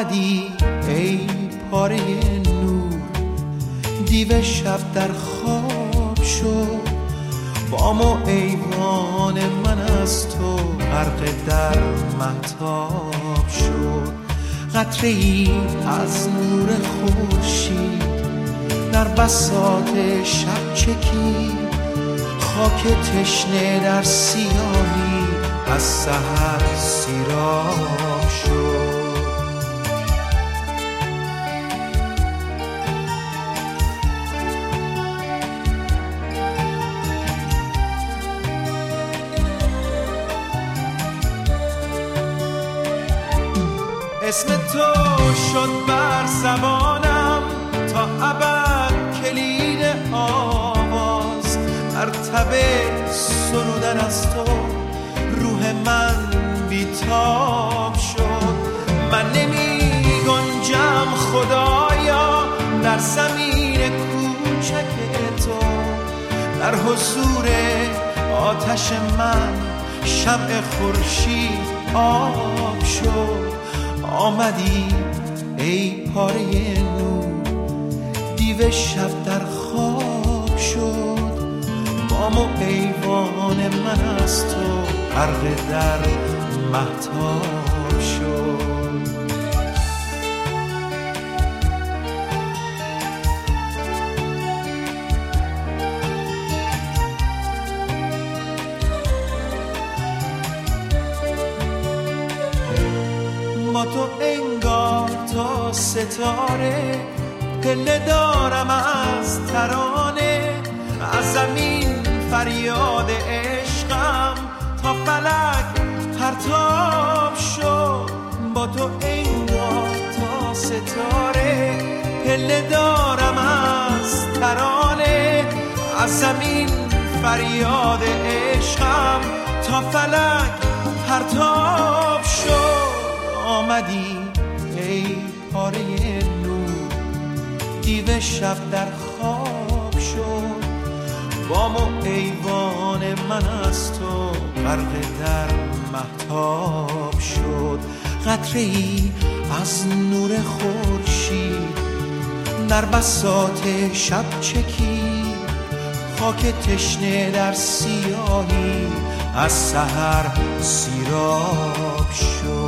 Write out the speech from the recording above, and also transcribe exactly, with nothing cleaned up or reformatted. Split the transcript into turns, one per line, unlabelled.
آمدی ای پاره نور، دیو شب در خواب شد، بام و ایوان من از تو غرق در مهتاب شد. قطره ای از نور خورشید در بساط شب چکید، خاک تشنه در سیاهی از سحر سیراب شد. اسم تو شد بر زبانم تا ابد کلید آواز، مرتبه سرودن از تو روح من بیتاب شد. من نمی گنجم خدایا در زمین کوچک تو، در حضور آتش من شمع خورشید آب شد. آمدی ای پاره نور، دیو شب در خواب شد، بام و ایوان من از تو غرق در مهتاب شد. با تو انگار تا ستاره پله دارم از ترانه، از زمین فریاد عشقم تا فلک پرتاب شد. با تو انگار تا ستاره پله دارم از ترانه، از زمین فریاد عشقم تا فلک پرتاب شد. آمدی ای پاره نور، دیو شب در خواب شد، بام و ایوان من از تو غرق در مهتاب شد. قطره ای از نور خورشید در بساط شب چکید، خاک تشنه در سیاهی از سحر سیراب شد.